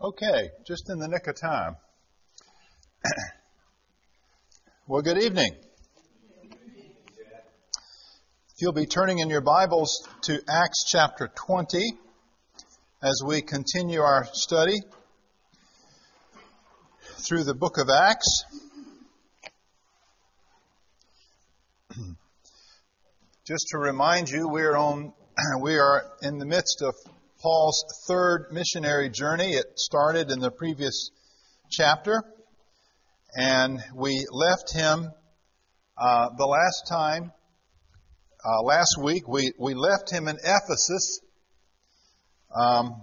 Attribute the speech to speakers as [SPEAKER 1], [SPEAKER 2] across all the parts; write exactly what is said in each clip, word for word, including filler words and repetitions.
[SPEAKER 1] Okay, just in the nick of time. Well, good evening. If you'll be turning in your Bibles to Acts chapter twenty as we continue our study through the book of Acts. Just to remind you, we are on we are in the midst of Paul's third missionary journey. It started in the previous chapter, and we left him uh, the last time, uh, last week, we, we left him in Ephesus. Um,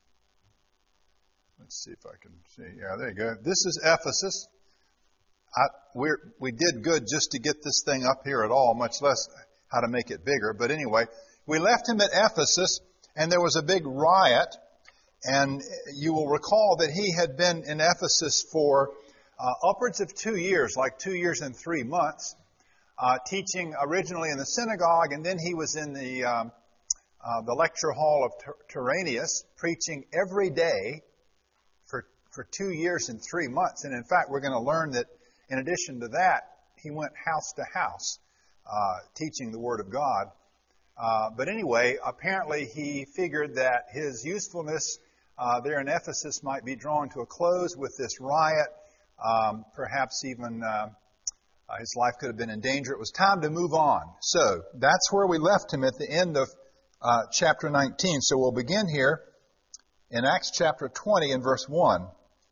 [SPEAKER 1] let's see if I can see. Yeah, there you go. This is Ephesus. I, we're, we did good just to get this thing up here at all, much less how to make it bigger. But anyway, we left him at Ephesus. And there was a big riot, and you will recall that he had been in Ephesus for uh, upwards of two years, like two years and three months, uh, teaching originally in the synagogue, and then he was in the um, uh, the lecture hall of Tyrannus, preaching every day for for two years and three months. And in fact, we're going to learn that in addition to that, he went house to house, uh, teaching the Word of God. Uh, but anyway, apparently he figured that his usefulness uh, there in Ephesus might be drawn to a close with this riot. Um, perhaps even uh, uh, his life could have been in danger. It was time to move on. So that's where we left him at the end of uh, chapter nineteen. So we'll begin here in Acts chapter twenty and verse one.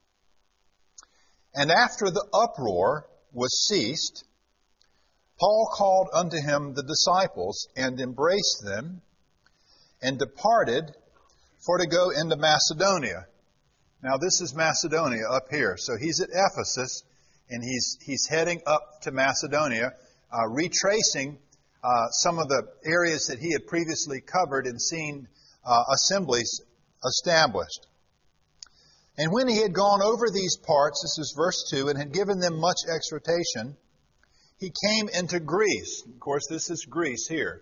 [SPEAKER 1] And after the uproar was ceased, Paul called unto him the disciples, and embraced them, and departed for to go into Macedonia. Now this is Macedonia up here. So he's at Ephesus, and he's he's heading up to Macedonia, uh, retracing uh, some of the areas that he had previously covered and seen uh, assemblies established. And when he had gone over these parts, this is verse two, and had given them much exhortation, he came into Greece. Of course, this is Greece here.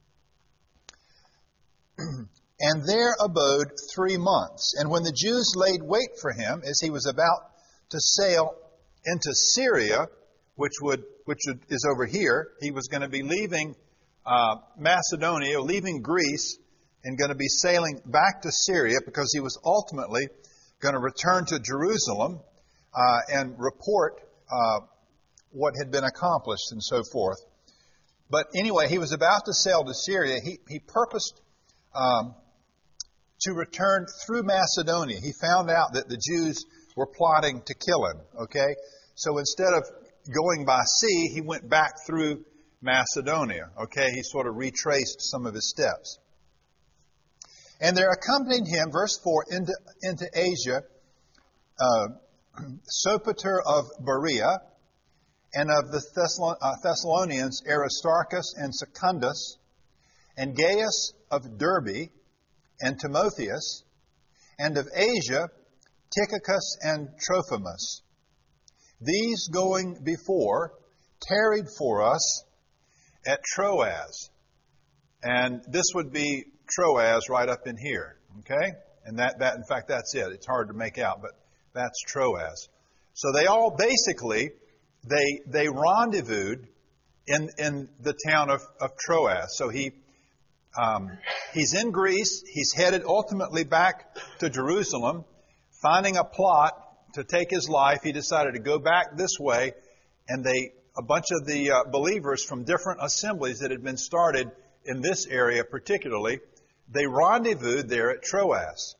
[SPEAKER 1] And there abode three months. And when the Jews laid wait for him, as he was about to sail into Syria, which would which is over here, he was going to be leaving uh, Macedonia, leaving Greece, and going to be sailing back to Syria, because he was ultimately going to return to Jerusalem uh, and report uh, what had been accomplished and so forth. But anyway, he was about to sail to Syria. He, he purposed um, to return through Macedonia. He found out that the Jews were plotting to kill him, okay? So instead of going by sea, he went back through Macedonia, okay? He sort of retraced some of his steps. And there accompanied him, verse four, into, into Asia, uh, Sopater of Berea, and of the Thessalonians, Aristarchus and Secundus, and Gaius of Derbe, and Timotheus, and of Asia, Tychicus and Trophimus. These going before tarried for us at Troas. And this would be Troas right up in here, okay? And that, that in fact, that's it. It's hard to make out, but that's Troas. So they all basically... They they rendezvoused in in the town of, of Troas. So he um, he's in Greece. He's headed ultimately back to Jerusalem, finding a plot to take his life. He decided to go back this way, and they a bunch of the uh, believers from different assemblies that had been started in this area particularly, they rendezvoused there at Troas.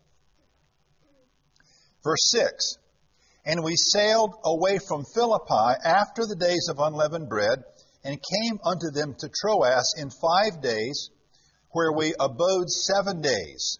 [SPEAKER 1] Verse six. And we sailed away from Philippi after the days of unleavened bread, and came unto them to Troas in five days, where we abode seven days.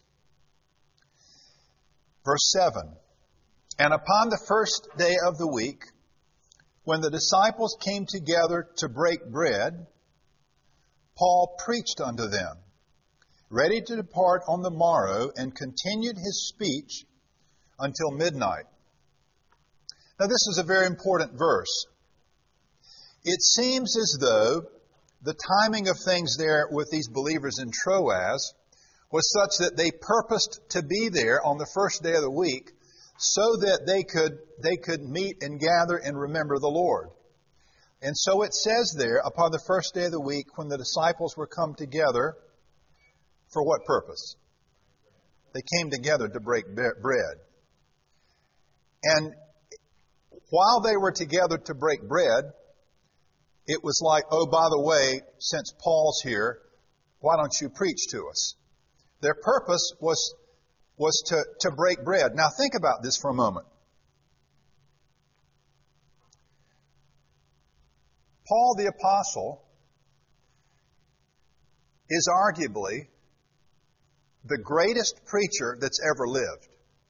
[SPEAKER 1] Verse seven. And upon the first day of the week, when the disciples came together to break bread, Paul preached unto them, ready to depart on the morrow, and continued his speech until midnight. Now, this is a very important verse. It seems as though the timing of things there with these believers in Troas was such that they purposed to be there on the first day of the week so that they could, they could meet and gather and remember the Lord. And so it says there, upon the first day of the week, when the disciples were come together, for what purpose? They came together to break bread. And while they were together to break bread, it was like, oh, by the way, since Paul's here, why don't you preach to us? Their purpose was, was to, to break bread. Now think about this for a moment. Paul the Apostle is arguably the greatest preacher that's ever lived.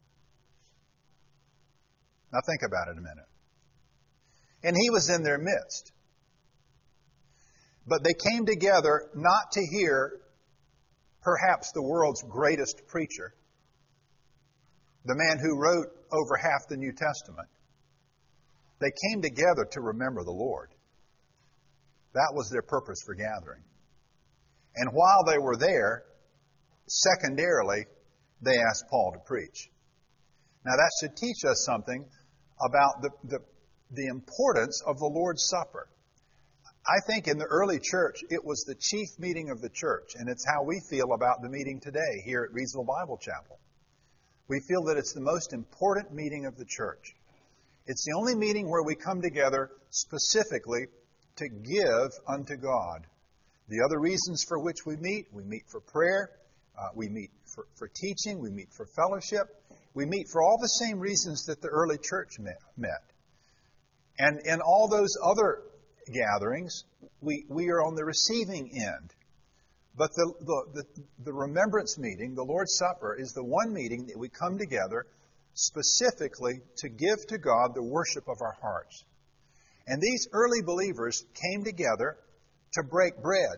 [SPEAKER 1] Now think about it a minute. And he was in their midst. But they came together not to hear perhaps the world's greatest preacher, the man who wrote over half the New Testament. They came together to remember the Lord. That was their purpose for gathering. And while they were there, secondarily, they asked Paul to preach. Now that should teach us something about the, the, the importance of the Lord's Supper. I think in the early church, it was the chief meeting of the church, and it's how we feel about the meeting today here at Reasonable Bible Chapel. We feel that it's the most important meeting of the church. It's the only meeting where we come together specifically to give unto God. The other reasons for which we meet, we meet for prayer, uh, we meet for, for teaching, we meet for fellowship, we meet for all the same reasons that the early church met. And in all those other gatherings, we, we are on the receiving end. But the, the, the, the remembrance meeting, the Lord's Supper, is the one meeting that we come together specifically to give to God the worship of our hearts. And these early believers came together to break bread,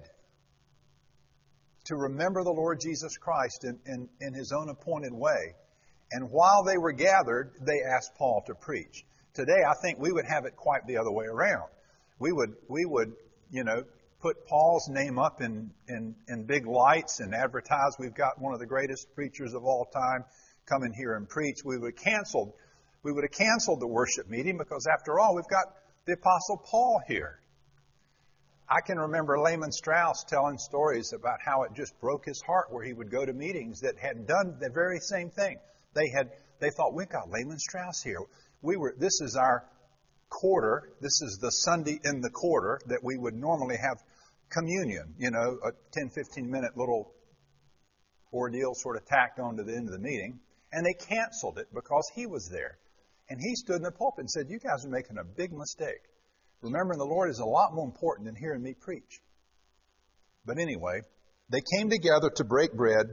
[SPEAKER 1] to remember the Lord Jesus Christ in, in, in His own appointed way. And while they were gathered, they asked Paul to preach. Today, I think we would have it quite the other way around. We would, we would, you know, put Paul's name up in, in, in big lights and advertise we've got one of the greatest preachers of all time come in here and preach. We would cancel, we would have canceled the worship meeting because after all, we've got the Apostle Paul here. I can remember Lehman Strauss telling stories about how it just broke his heart where he would go to meetings that had done the very same thing. They had, they thought, we've got Lehman Strauss here. We were, this is our quarter. This is the Sunday in the quarter that we would normally have communion, you know, a ten, fifteen minute little ordeal sort of tacked on to the end of the meeting. And they canceled it because he was there. And he stood in the pulpit and said, you guys are making a big mistake. Remembering the Lord is a lot more important than hearing me preach. But anyway, they came together to break bread,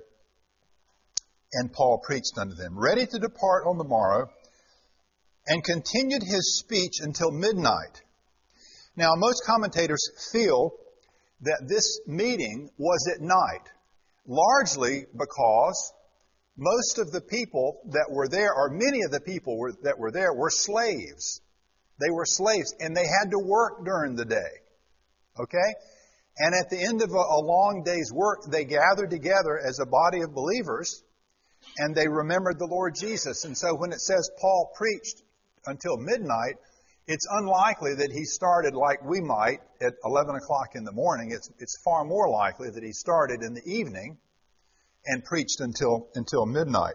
[SPEAKER 1] and Paul preached unto them, ready to depart on the morrow, and continued his speech until midnight. Now, most commentators feel that this meeting was at night, largely because most of the people that were there, or many of the people were, that were there, were slaves. They were slaves, and they had to work during the day. Okay? And at the end of a, a long day's work, they gathered together as a body of believers, and they remembered the Lord Jesus. And so when it says Paul preached until midnight, it's unlikely that he started like we might at eleven o'clock in the morning. It's, it's far more likely that he started in the evening and preached until, until midnight.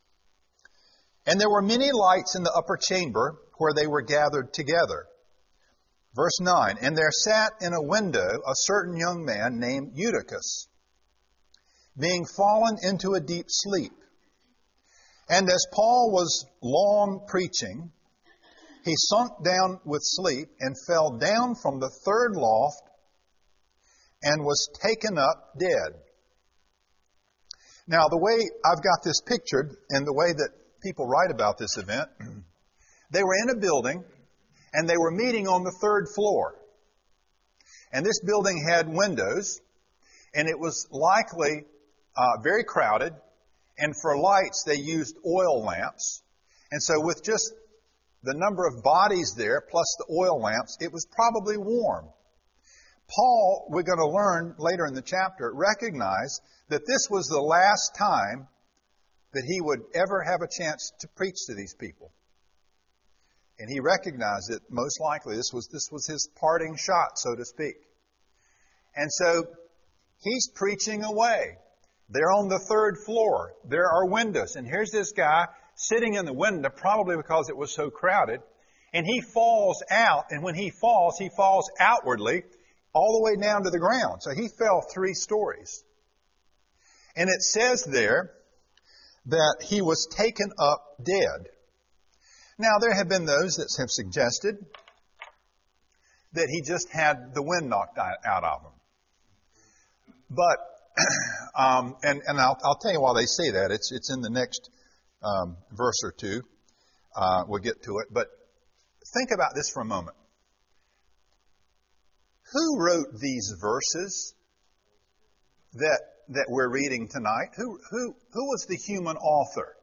[SPEAKER 1] And there were many lights in the upper chamber where they were gathered together. Verse nine, and there sat in a window a certain young man named Eutychus, being fallen into a deep sleep. And as Paul was long preaching, he sunk down with sleep and fell down from the third loft and was taken up dead. Now, the way I've got this pictured and the way that people write about this event, they were in a building and they were meeting on the third floor. And this building had windows, and it was likely uh, very crowded, and for lights they used oil lamps. And so with just the number of bodies there, plus the oil lamps, it was probably warm. Paul, we're going to learn later in the chapter, recognized that this was the last time that he would ever have a chance to preach to these people. And he recognized that most likely this was this was his parting shot, so to speak. And so he's preaching away. They're on the third floor. There are windows. And here's this guy sitting in the window, probably because it was so crowded. And he falls out. And when he falls, he falls outwardly all the way down to the ground. So he fell three stories. And it says there that he was taken up dead. Now, there have been those that have suggested that he just had the wind knocked out of him. But, um, and, and I'll, I'll tell you why they say that. It's, it's in the next um, verse or two. Uh, we'll get to it. But think about this for a moment. Who wrote these verses that that we're reading tonight? Who who who was the human author?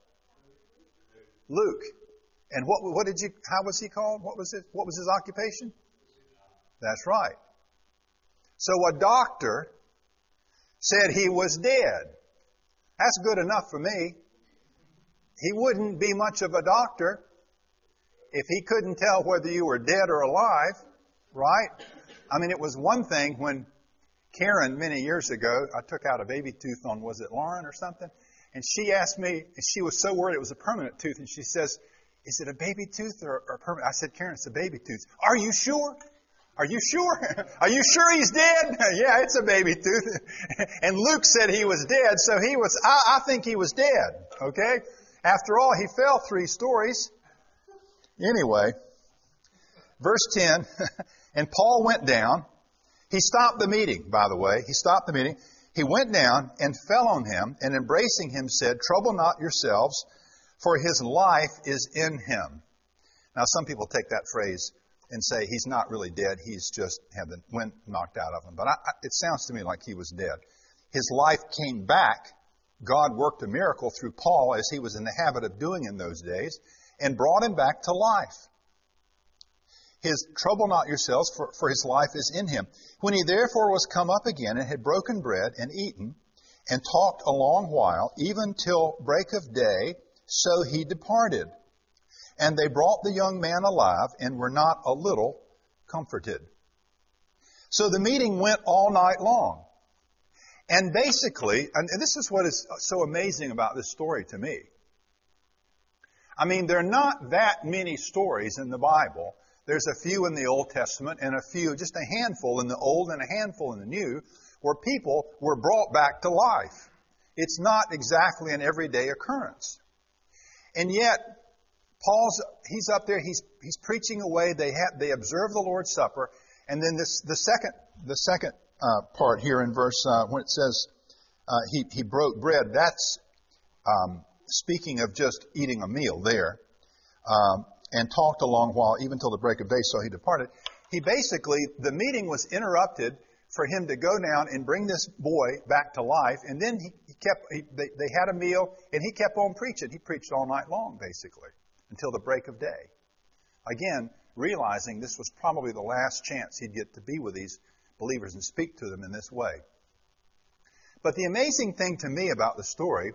[SPEAKER 1] Luke. And what what did you how was he called? What was it? What was his occupation? That's right. So a doctor said he was dead. That's good enough for me. He wouldn't be much of a doctor if he couldn't tell whether you were dead or alive, right? I mean, it was one thing when Karen, many years ago, I took out a baby tooth on, was it Lauren or something? And she asked me, and she was so worried it was a permanent tooth, and she says, is it a baby tooth or, or permanent? I said, Karen, it's a baby tooth. Are you sure? Are you sure? Are you sure he's dead? Yeah, it's a baby tooth. And Luke said he was dead, so he was, I, I think he was dead, okay? After all, he fell three stories. Anyway, verse ten, and Paul went down. He stopped the meeting, by the way. He stopped the meeting. He went down and fell on him, and embracing him said, trouble not yourselves, for his life is in him. Now, some people take that phrase and say he's not really dead. He's just had the wind knocked out of him. But I, I, it sounds to me like he was dead. His life came back. God worked a miracle through Paul, as he was in the habit of doing in those days, and brought him back to life. His trouble not yourselves, for, for his life is in him. When he therefore was come up again and had broken bread and eaten and talked a long while, even till break of day, so he departed. And they brought the young man alive and were not a little comforted. So the meeting went all night long. And basically, and this is what is so amazing about this story to me. I mean, there are not that many stories in the Bible. There's a few in the Old Testament and a few, just a handful in the Old and a handful in the New, where people were brought back to life. It's not exactly an everyday occurrence. And yet, Paul's, he's up there, he's, he's preaching away, they have, they observe the Lord's Supper, and then this, the second, the second uh, part here in verse, uh, when it says, uh, he, he broke bread, that's, um, speaking of just eating a meal there. Um, and talked a long while, even till the break of day, so he departed. He basically, the meeting was interrupted for him to go down and bring this boy back to life, and then he, he kept, he, they, they had a meal, and he kept on preaching. He preached all night long, basically, until the break of day. Again, realizing this was probably the last chance he'd get to be with these believers and speak to them in this way. But the amazing thing to me about the story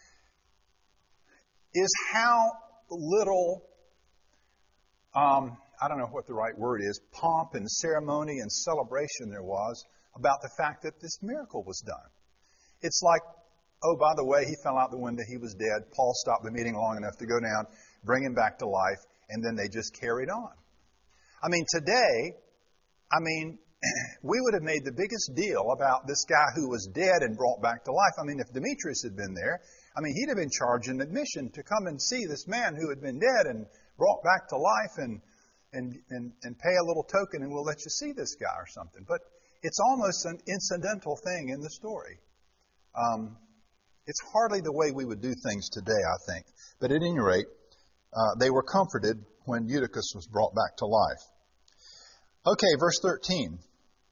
[SPEAKER 1] is how little Um, I don't know what the right word is, pomp and ceremony and celebration there was about the fact that this miracle was done. It's like, oh, by the way, he fell out the window, he was dead. Paul stopped the meeting long enough to go down, bring him back to life, and then they just carried on. I mean, today, I mean, we would have made the biggest deal about this guy who was dead and brought back to life. I mean, if Demetrius had been there, I mean, he'd have been charged an admission to come and see this man who had been dead and brought back to life and, and, and, and pay a little token and we'll let you see this guy or something. But it's almost an incidental thing in the story. Um, it's hardly the way we would do things today, I think. But at any rate, uh, they were comforted when Eutychus was brought back to life. Okay, verse thirteen.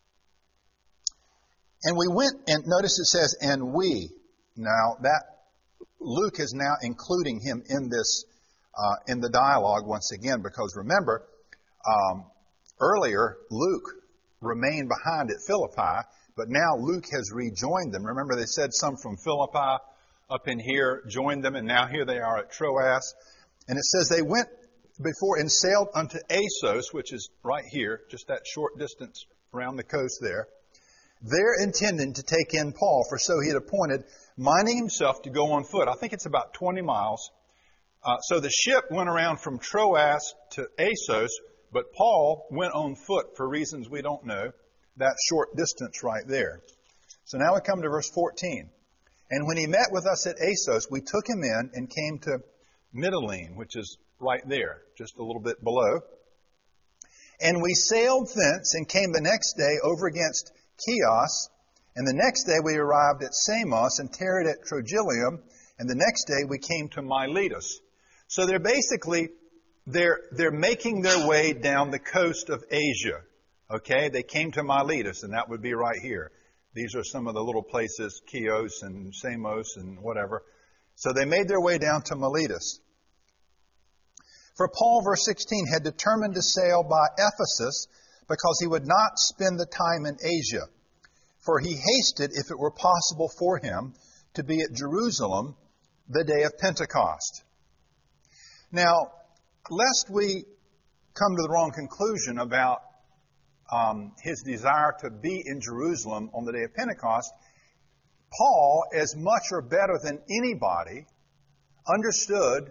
[SPEAKER 1] And we went, and notice it says, and we. Now, that Luke is now including him in this Uh, in the dialogue once again, because remember, um, earlier Luke remained behind at Philippi, but now Luke has rejoined them. Remember they said some from Philippi up in here, joined them, and now here they are at Troas. And it says they went before and sailed unto Assos, which is right here, just that short distance around the coast there. There intending to take in Paul, for so he had appointed, minding himself to go on foot. I think it's about twenty miles. Uh, so the ship went around from Troas to Assos, but Paul went on foot for reasons we don't know, that short distance right there. So now we come to verse fourteen. And when he met with us at Assos, we took him in and came to Mytilene, which is right there, just a little bit below. And we sailed thence and came the next day over against Chios, and the next day we arrived at Samos and tarried at Trogyllium, and the next day we came to Miletus. So they're basically, they're, they're making their way down the coast of Asia. Okay, they came to Miletus, and that would be right here. These are some of the little places, Chios and Samos and whatever. So they made their way down to Miletus. For Paul, verse sixteen, had determined to sail by Ephesus because he would not spend the time in Asia. For he hasted, if it were possible for him, to be at Jerusalem the day of Pentecost. Now, lest we come to the wrong conclusion about um, his desire to be in Jerusalem on the day of Pentecost, Paul, as much or better than anybody, understood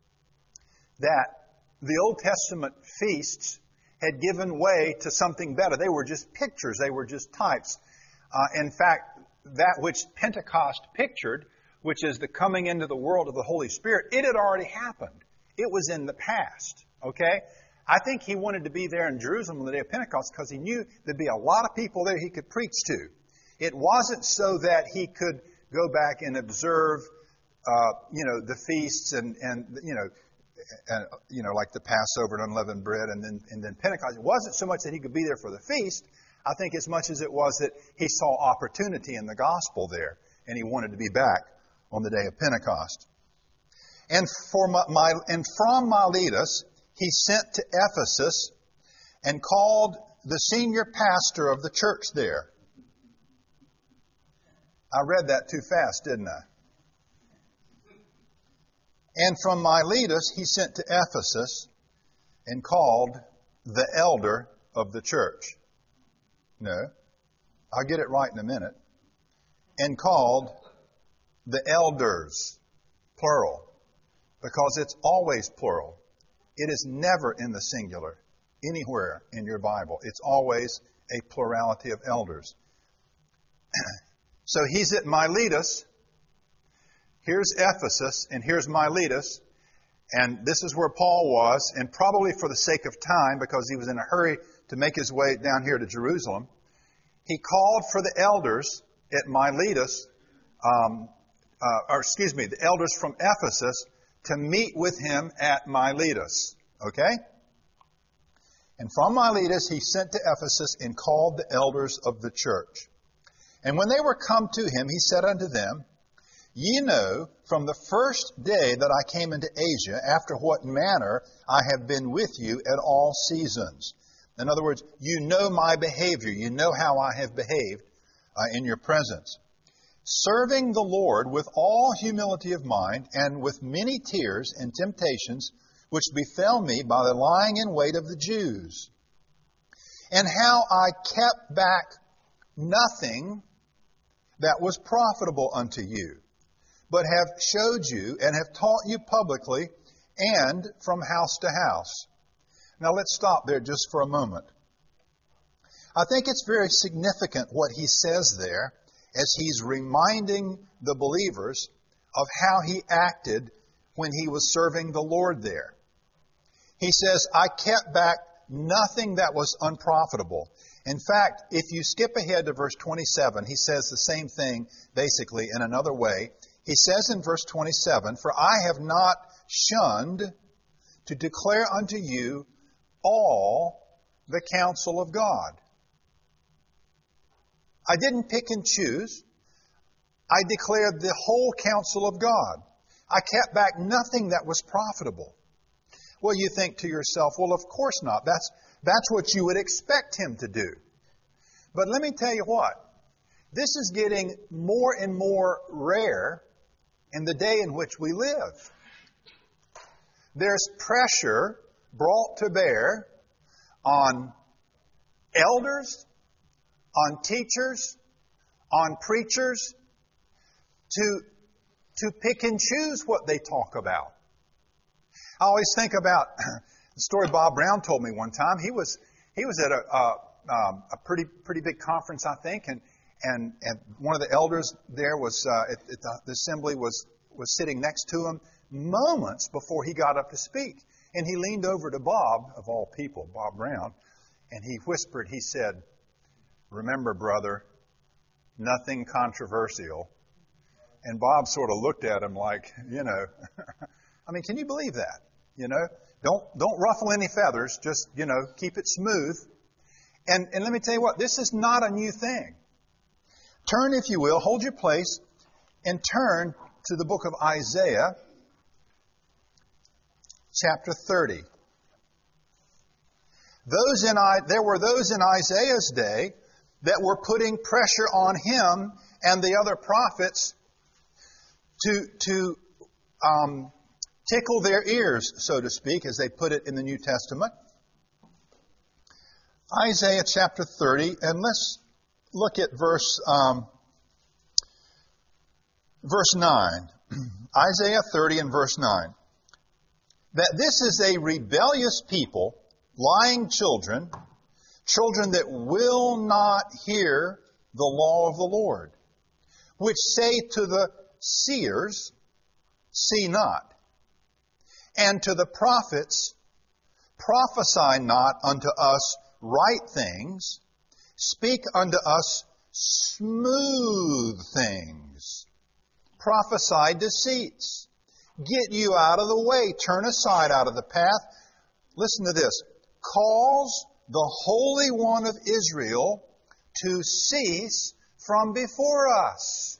[SPEAKER 1] that the Old Testament feasts had given way to something better. They were just pictures. They were just types. Uh, in fact, that which Pentecost pictured, which is the coming into the world of the Holy Spirit, it had already happened. It was in the past. Okay? I think he wanted to be there in Jerusalem on the day of Pentecost because he knew there'd be a lot of people there he could preach to. It wasn't so that he could go back and observe, uh, you know, the feasts and, and you know, and, you know, like the Passover and unleavened bread and then, and then Pentecost. It wasn't so much that he could be there for the feast, I think as much as it was that he saw opportunity in the gospel there, and he wanted to be back on the day of Pentecost. And, for my, my, and from Miletus, he sent to Ephesus and called the senior pastor of the church there. I read that too fast, didn't I? And from Miletus he sent to Ephesus and called the elder of the church. No, I'll get it right in a minute. And called the elders, plural, because it's always plural. It is never in the singular anywhere in your Bible. It's always a plurality of elders. So he's at Miletus. Here's Ephesus, and here's Miletus. And this is where Paul was, and probably for the sake of time, because he was in a hurry to make his way down here to Jerusalem, he called for the elders at Miletus, um, uh, or excuse me, the elders from Ephesus, to meet with him at Miletus. Okay? And from Miletus he sent to Ephesus and called the elders of the church. And when they were come to him, he said unto them, Ye know from the first day that I came into Asia, after what manner I have been with you at all seasons. In other words, you know my behavior. You know how I have behaved uh, in your presence. Serving the Lord with all humility of mind and with many tears and temptations which befell me by the lying in wait of the Jews. And how I kept back nothing that was profitable unto you, but have showed you and have taught you publicly and from house to house. Now let's stop there just for a moment. I think it's very significant what he says there as he's reminding the believers of how he acted when he was serving the Lord there. He says, I kept back nothing that was unprofitable. In fact, if you skip ahead to verse twenty-seven, he says the same thing basically in another way. He says in verse twenty-seven, For I have not shunned to declare unto you all the counsel of God. I didn't pick and choose. I declared the whole counsel of God. I kept back nothing that was profitable. Well, you think to yourself, well, of course not. That's, that's what you would expect him to do. But let me tell you what. This is getting more and more rare in the day in which we live. There's pressure brought to bear on elders, on teachers, on preachers to, to pick and choose what they talk about. I always think about the story Bob Brown told me one time. He was he was at a a, um, a pretty pretty big conference, I think, and and, and one of the elders there was uh, at, at the, the assembly was was sitting next to him moments before he got up to speak, and he leaned over to Bob, of all people, Bob Brown, and he whispered. He said, "Remember, brother, nothing controversial." And Bob sort of looked at him like, you know, I mean, can you believe that? You know, don't don't ruffle any feathers. Just, you know, keep it smooth. And and let me tell you what, this is not a new thing. Turn, if you will, hold your place, and turn to the book of Isaiah, chapter thirty. Those in I, there were those in Isaiah's day that were putting pressure on him and the other prophets to to um, tickle their ears, so to speak, as they put it in the New Testament. Isaiah chapter thirty, and let's look at verse um, verse nine. Isaiah thirty and verse nine. That this is a rebellious people, lying children, children that will not hear the law of the Lord, which say to the seers, see not, and to the prophets, prophesy not unto us right things, speak unto us smooth things, prophesy deceits, get you out of the way, turn aside out of the path. Listen to this. Cause the Holy One of Israel to cease from before us.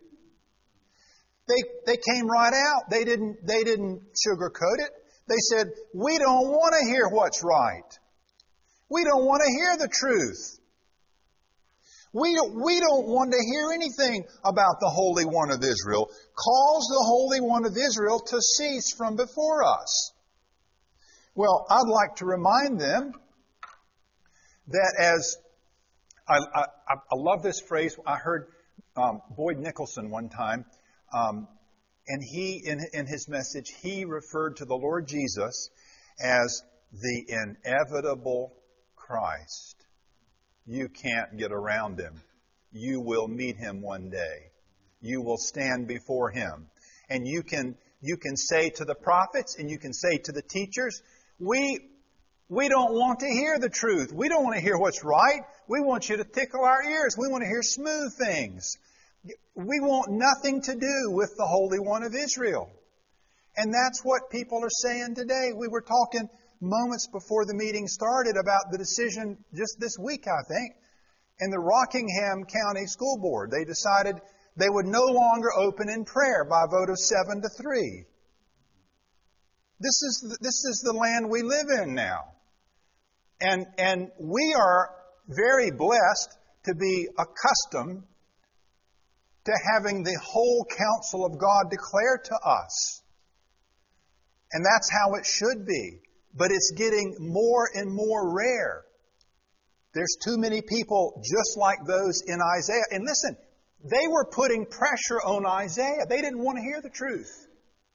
[SPEAKER 1] They they came right out. They didn't they didn't sugarcoat it. They said, we don't want to hear what's right. We don't want to hear the truth. We don't, we don't want to hear anything about the Holy One of Israel. Cause the Holy One of Israel to cease from before us. Well, I'd like to remind them that as I, I, I love this phrase. I heard um, Boyd Nicholson one time, um, and he, in, in his message, he referred to the Lord Jesus as the inevitable Christ. You can't get around him. You will meet him one day. You will stand before him. And you can you can say to the prophets and you can say to the teachers, we we don't want to hear the truth. We don't want to hear what's right. We want you to tickle our ears. We want to hear smooth things. We want nothing to do with the Holy One of Israel. And that's what people are saying today. We were talking moments before the meeting started about the decision just this week, I think, in the Rockingham County School Board. They decided they would no longer open in prayer by a vote of seven to three. This is the, this is the land we live in now. And, and we are very blessed to be accustomed to having the whole counsel of God declared to us. And that's how it should be. But it's getting more and more rare. There's too many people just like those in Isaiah. And listen, they were putting pressure on Isaiah. They didn't want to hear the truth.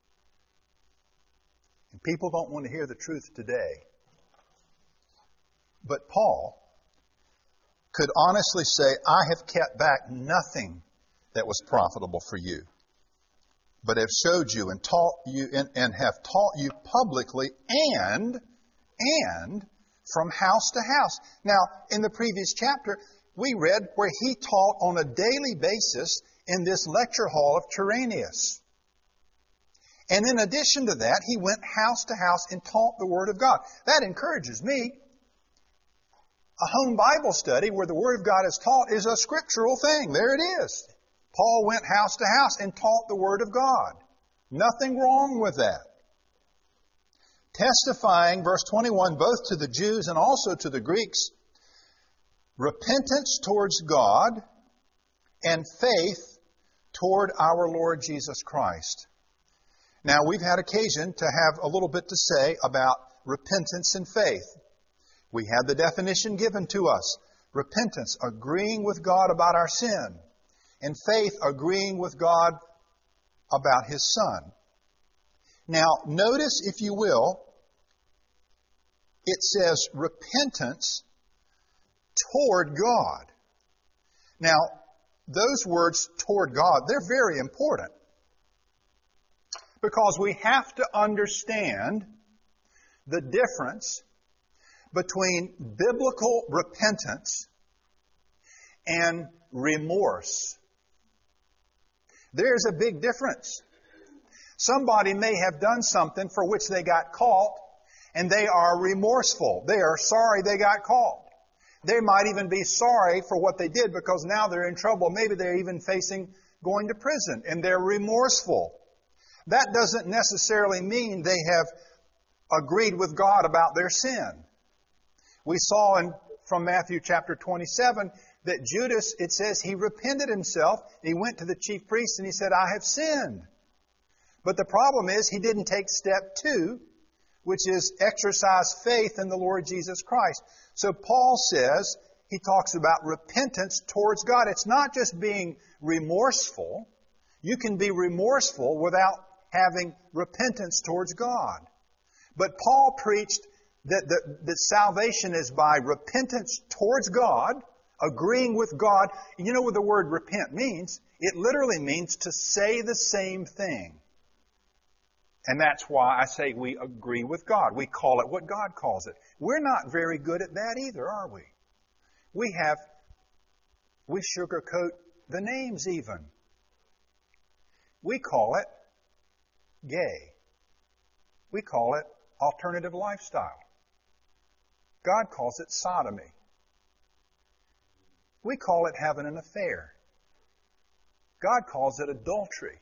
[SPEAKER 1] And people don't want to hear the truth today. But Paul could honestly say, I have kept back nothing that was profitable for you, but have showed you and taught you and, and have taught you publicly and, and from house to house. Now, in the previous chapter, we read where he taught on a daily basis in this lecture hall of Tyrannus. And in addition to that, he went house to house and taught the Word of God. That encourages me. A home Bible study where the Word of God is taught is a scriptural thing. There it is. Paul went house to house and taught the Word of God. Nothing wrong with that. Testifying, verse twenty-one, both to the Jews and also to the Greeks, repentance towards God and faith toward our Lord Jesus Christ. Now, we've had occasion to have a little bit to say about repentance and faith. We had the definition given to us. Repentance, agreeing with God about our sin. And faith, agreeing with God about His Son. Now, notice, if you will, it says repentance toward God. Now, those words, toward God, they're very important. Because we have to understand the difference between biblical repentance and remorse. There's a big difference. Somebody may have done something for which they got caught, and they are remorseful. They are sorry they got caught. They might even be sorry for what they did because now they're in trouble. Maybe they're even facing going to prison, and they're remorseful. That doesn't necessarily mean they have agreed with God about their sin. We saw in, from Matthew chapter twenty-seven that Judas, it says, he repented himself. He went to the chief priest and he said, I have sinned. But the problem is he didn't take step two, which is exercise faith in the Lord Jesus Christ. So Paul says, he talks about repentance towards God. It's not just being remorseful. You can be remorseful without having repentance towards God. But Paul preached that, that, that salvation is by repentance towards God, agreeing with God. You know what the word repent means? It literally means to say the same thing. And that's why I say we agree with God. We call it what God calls it. We're not very good at that either, are we? We have, we sugarcoat the names even. We call it gay. We call it alternative lifestyle. God calls it sodomy. We call it having an affair. God calls it adultery.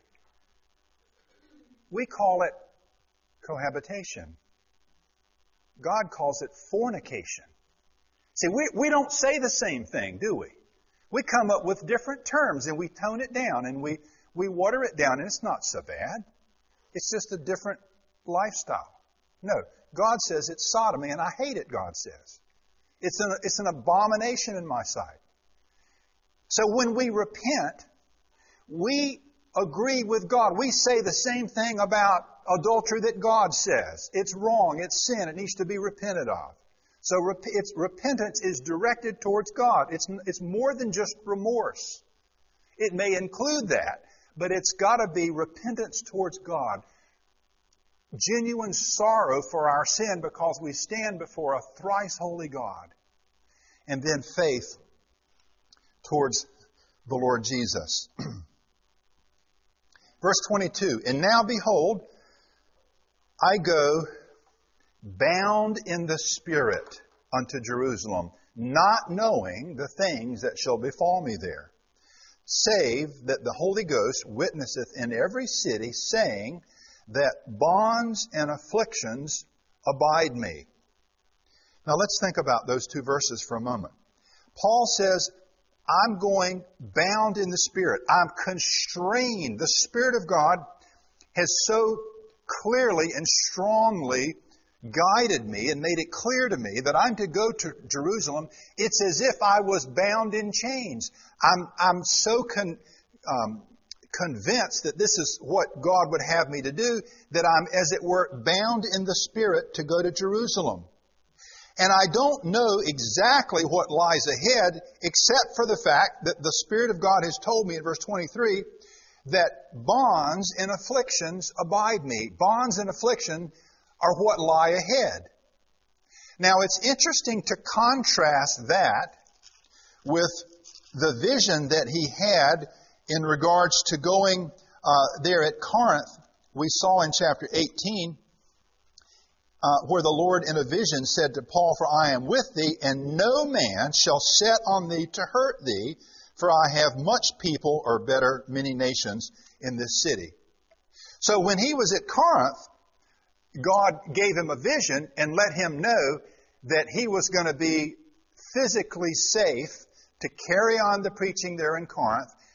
[SPEAKER 1] We call it cohabitation. God calls it fornication. See, we, we don't say the same thing, do we? We come up with different terms and we tone it down and we, we water it down, and it's not so bad. It's just a different lifestyle. No, God says it's sodomy, and I hate it, God says. It's an, it's an abomination in my sight. So when we repent, we agree with God. We say the same thing about adultery that God says. It's wrong. It's sin. It needs to be repented of. So rep- it's, repentance is directed towards God. It's, it's more than just remorse. It may include that, but it's got to be repentance towards God. Genuine sorrow for our sin because we stand before a thrice holy God. And then faith towards the Lord Jesus. Verse twenty-two, and now behold, I go bound in the Spirit unto Jerusalem, not knowing the things that shall befall me there, save that the Holy Ghost witnesseth in every city, saying that bonds and afflictions abide me. Now let's think about those two verses for a moment. Paul says, I'm going bound in the Spirit. I'm constrained. The Spirit of God has so clearly and strongly guided me and made it clear to me that I'm to go to Jerusalem. It's as if I was bound in chains. I'm, I'm so con, um, convinced that this is what God would have me to do that I'm, as it were, bound in the Spirit to go to Jerusalem. And I don't know exactly what lies ahead, except for the fact that the Spirit of God has told me in verse twenty-three that bonds and afflictions abide me. Bonds and affliction are what lie ahead. Now, it's interesting to contrast that with the vision that he had in regards to going uh, there at Corinth. We saw in chapter eighteen, Uh, where the Lord in a vision said to Paul, for I am with thee, and no man shall set on thee to hurt thee, for I have much people, or better, many nations in this city. So when he was at Corinth, God gave him a vision and let him know that he was going to be physically safe to carry on the preaching there in Corinth,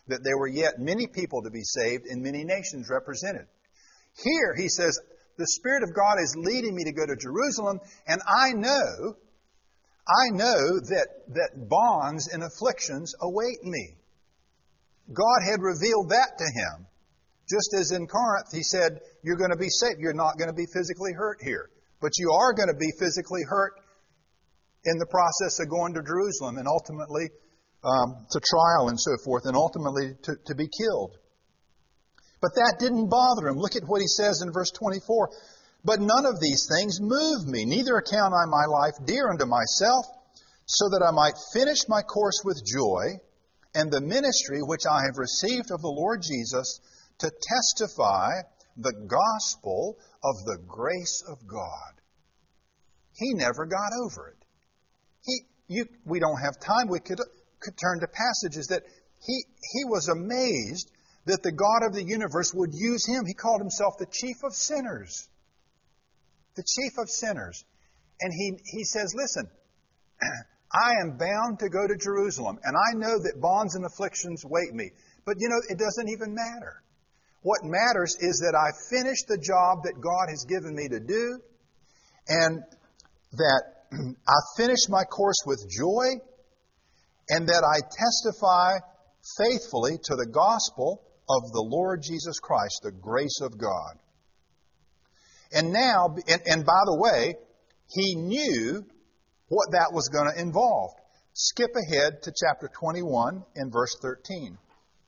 [SPEAKER 1] that there were yet many people to be saved and many nations represented. Here he says, the Spirit of God is leading me to go to Jerusalem, and I know, I know that, that bonds and afflictions await me. God had revealed that to him. Just as in Corinth, he said, you're going to be saved. You're not going to be physically hurt here. But you are going to be physically hurt in the process of going to Jerusalem and ultimately um, to trial and so forth, and ultimately to, to be killed. But that didn't bother him. Look at what he says in verse twenty-four. But none of these things move me, neither account I my life dear unto myself, so that I might finish my course with joy, and the ministry which I have received of the Lord Jesus, to testify the gospel of the grace of God. He never got over it. He, you, we don't have time. We could, could turn to passages that he, he was amazed that the God of the universe would use him. He called himself the chief of sinners. The chief of sinners. And he, he says, listen, I am bound to go to Jerusalem, and I know that bonds and afflictions wait me. But you know, it doesn't even matter. What matters is that I finish the job that God has given me to do, and that I finish my course with joy, and that I testify faithfully to the gospel of the Lord Jesus Christ, the grace of God. And now, and, and by the way, he knew what that was going to involve. Skip ahead to chapter twenty-one and verse thirteen.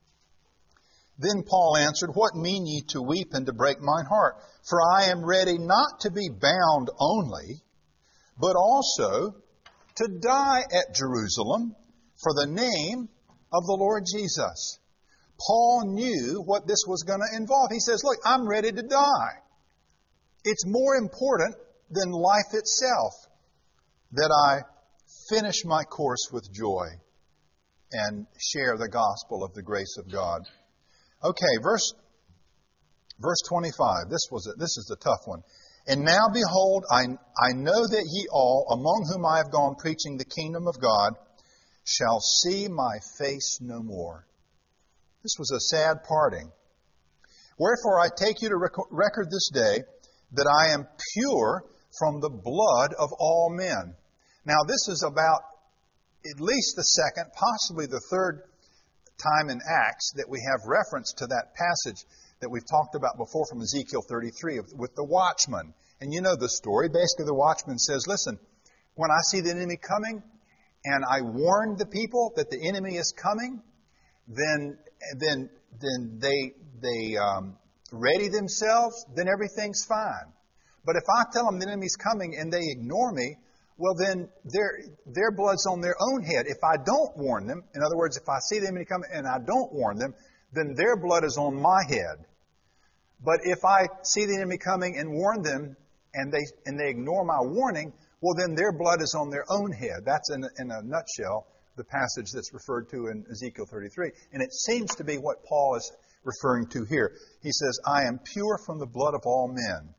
[SPEAKER 1] Then Paul answered, What mean ye to weep and to break mine heart? For I am ready not to be bound only, but also to die at Jerusalem for the name of the Lord Jesus. Paul knew what this was going to involve. He says, look, I'm ready to die. It's more important than life itself that I finish my course with joy and share the gospel of the grace of God. Okay, verse verse twenty-five. This was a, this is the tough one. And now behold, I I know that ye all, among whom I have gone preaching the kingdom of God, shall see my face no more. This was a sad parting. Wherefore I take you to rec- record this day that I am pure from the blood of all men. Now this is about at least the second, possibly the third time in Acts that we have reference to that passage that we've talked about before from Ezekiel thirty-three with the watchman. And you know the story. Basically, the watchman says, listen, when I see the enemy coming and I warn the people that the enemy is coming, then then then they they um, ready themselves, then everything's fine. But if I tell them the enemy's coming and they ignore me, well, then their their blood's on their own head. If I don't warn them, in other words, if I see the enemy coming and I don't warn them, then their blood is on my head. But if I see the enemy coming and warn them and they and they ignore my warning, well, then their blood is on their own head. That's in, in a nutshell the passage that's referred to in Ezekiel thirty-three. And it seems to be what Paul is referring to here. He says, I am pure from the blood of all men.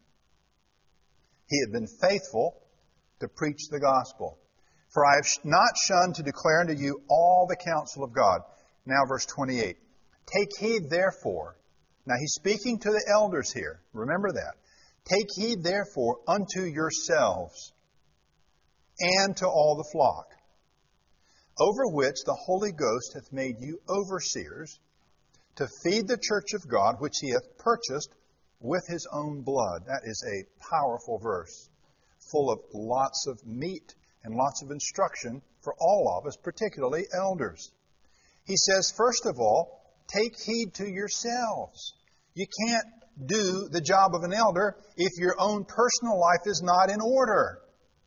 [SPEAKER 1] He had been faithful to preach the gospel. For I have not shunned to declare unto you all the counsel of God. Now verse twenty-eight. Take heed therefore. Now he's speaking to the elders here. Remember that. Take heed therefore unto yourselves and to all the flock, over which the Holy Ghost hath made you overseers, to feed the church of God, which he hath purchased with his own blood. That is a powerful verse, full of lots of meat and lots of instruction for all of us, particularly elders. He says, first of all, take heed to yourselves. You can't do the job of an elder if your own personal life is not in order.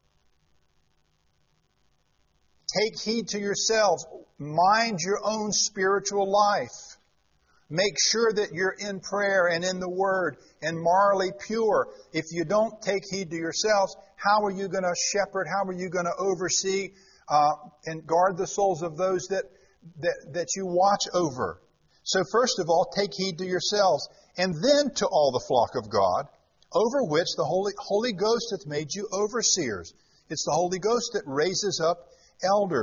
[SPEAKER 1] Take heed to yourselves. Mind your own spiritual life. Make sure that you're in prayer and in the Word and morally pure. If you don't take heed to yourselves, how are you going to shepherd? How are you going to oversee uh, and guard the souls of those that, that, that you watch over? So first of all, take heed to yourselves, and then to all the flock of God, over which the Holy, Holy Ghost hath made you overseers. It's the Holy Ghost that raises up elders.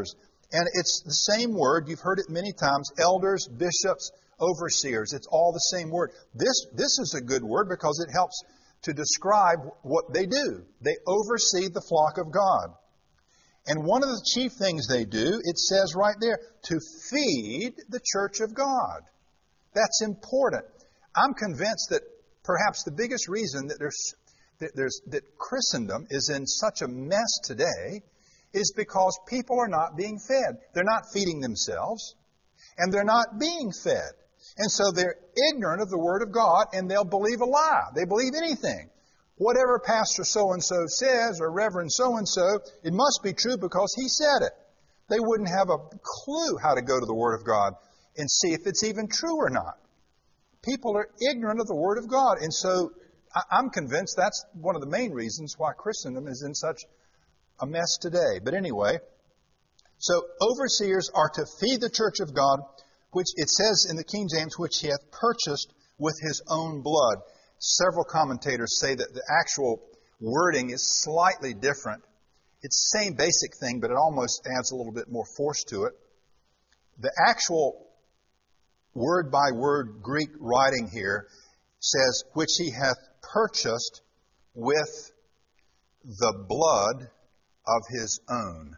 [SPEAKER 1] And it's the same word. You've heard it many times. Elders, bishops, overseers. It's all the same word. This, this is a good word because it helps to describe what they do. They oversee the flock of God. And one of the chief things they do, it says right there, to feed the church of God. That's important. I'm convinced that perhaps the biggest reason that there's that there's that Christendom is in such a mess today is because people are not being fed. They're not feeding themselves, and they're not being fed. And so they're ignorant of the Word of God, and they'll believe a lie. They believe anything. Whatever Pastor so-and-so says, or Reverend so-and-so, it must be true because he said it. They wouldn't have a clue how to go to the Word of God and see if it's even true or not. People are ignorant of the Word of God. And so I'm convinced that's one of the main reasons why Christendom is in such a mess today. But anyway, so overseers are to feed the church of God, which it says in the King James, which he hath purchased with his own blood. Several commentators say that the actual wording is slightly different. It's the same basic thing, but it almost adds a little bit more force to it. The actual word-by-word Greek writing here says, which he hath purchased with the blood of his own.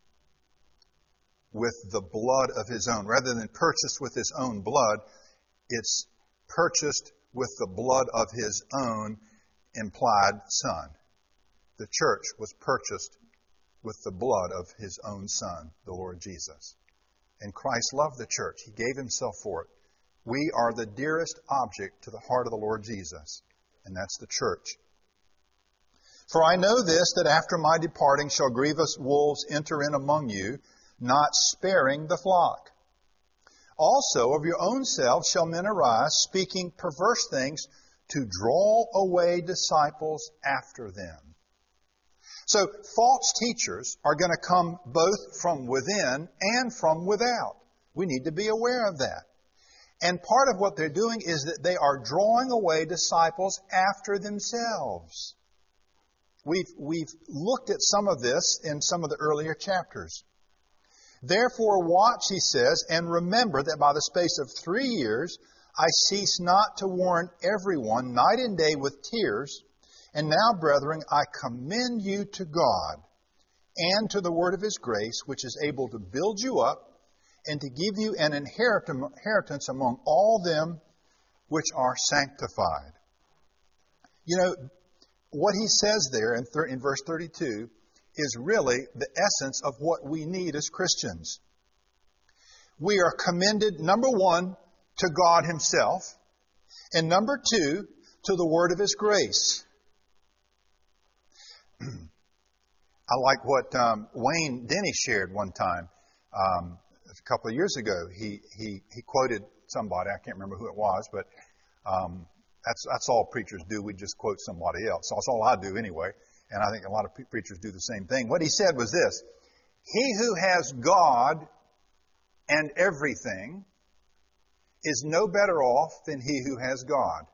[SPEAKER 1] With the blood of his own. Rather than purchased with his own blood, it's purchased with the blood of his own implied Son. The church was purchased with the blood of his own Son, the Lord Jesus. And Christ loved the church. He gave himself for it. We are the dearest object to the heart of the Lord Jesus, and that's the church. For I know this, that after my departing shall grievous wolves enter in among you, not sparing the flock. Also of your own selves shall men arise, speaking perverse things, to draw away disciples after them. So false teachers are going to come both from within and from without. We need to be aware of that. And part of what they're doing is that they are drawing away disciples after themselves. We've, we've looked at some of this in some of the earlier chapters. Therefore watch, he says, and remember that by the space of three years I cease not to warn everyone night and day with tears. And now, brethren, I commend you to God and to the word of his grace, which is able to build you up and to give you an inheritance among all them which are sanctified. You know, what he says there in, in verse thirty-two is really the essence of what we need as Christians. We are commended, number one, to God himself, and number two, to the word of his grace. I like what um, Wayne Denny shared one time. Um, a couple of years ago, he, he, he quoted somebody, I can't remember who it was, but um, that's, that's all preachers do. We just quote somebody else. That's all I do anyway. And I think a lot of preachers do the same thing. What he said was this: he who has God and everything is no better off than he who has God.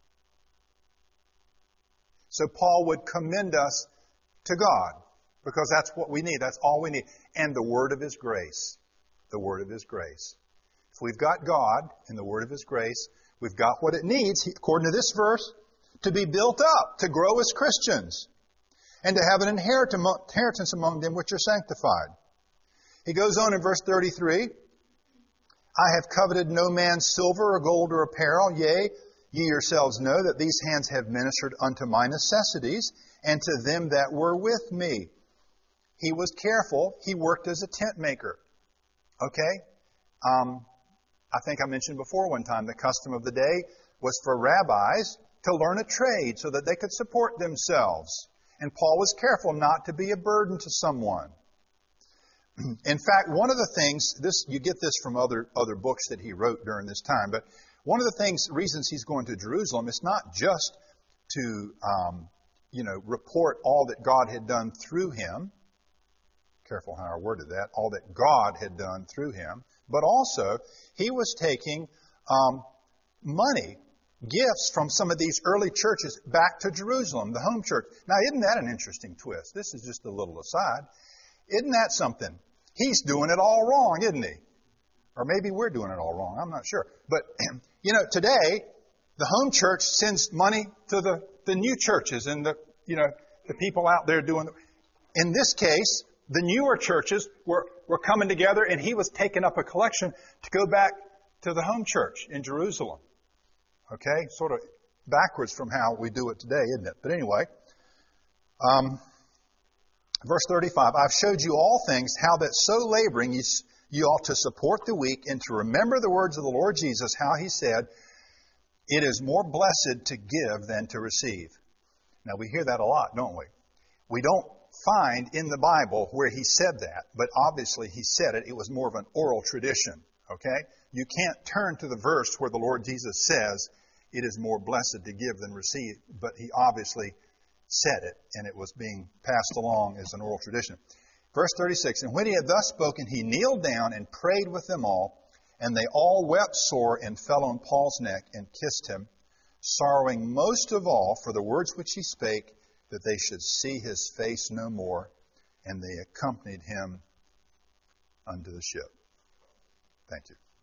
[SPEAKER 1] So Paul would commend us to God, because that's what we need. That's all we need. And the word of his grace. The word of his grace. If we've got God and the word of his grace, we've got what it needs, according to this verse, to be built up, to grow as Christians, and to have an inheritance among them which are sanctified. He goes on in verse thirty-three, I have coveted no man's silver or gold or apparel, yea, ye yourselves know that these hands have ministered unto my necessities, and to them that were with me. He was careful. He worked as a tent maker. Okay? Um, I think I mentioned before one time the custom of the day was for rabbis to learn a trade so that they could support themselves. And Paul was careful not to be a burden to someone. In fact, one of the things, this you get this from other, other books that he wrote during this time, but one of the things, reasons he's going to Jerusalem is not just to, um, you know, report all that God had done through him. Careful how I worded that. All that God had done through him. But also, he was taking um, money, gifts from some of these early churches back to Jerusalem, the home church. Now, isn't that an interesting twist? This is just a little aside. Isn't that something? he's doing it all wrong, isn't he? Or maybe we're doing it all wrong. I'm not sure. But, you know, today, the home church sends money to the, the new churches and the, you know, the people out there doing. In this case, the newer churches were, were coming together, and he was taking up a collection to go back to the home church in Jerusalem. Okay? Sort of backwards from how we do it today, isn't it? But anyway, um, verse thirty-five, I've showed you all things, how that so laboring you, you ought to support the weak and to remember the words of the Lord Jesus, how he said, it is more blessed to give than to receive. Now, we hear that a lot, don't we? We don't find in the Bible where he said that, but obviously he said it. It was more of an oral tradition, okay? You can't turn to the verse where the Lord Jesus says, it is more blessed to give than receive, but he obviously said it, and it was being passed along as an oral tradition. Verse thirty-six, and when he had thus spoken, he kneeled down and prayed with them all, and they all wept sore and fell on Paul's neck and kissed him, sorrowing most of all for the words which he spake, that they should see his face no more, and they accompanied him unto the ship. Thank you.